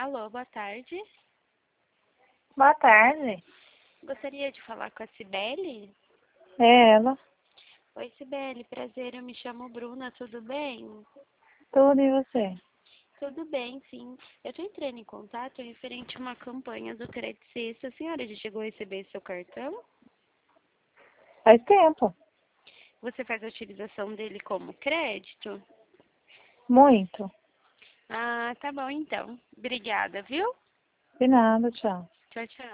Alô, boa tarde. Boa tarde. Gostaria de falar com a Cibele? É ela. Oi, Cibele, prazer, eu me chamo Bruna, tudo bem? Tudo e você? Tudo bem, sim. Eu estou entrando em contato referente a uma campanha do Crédito Sexta. A senhora já chegou a receber seu cartão? Faz tempo. Você faz a utilização dele como crédito? Muito. Ah, tá bom então. Obrigada, viu? De nada, tchau. Tchau, tchau.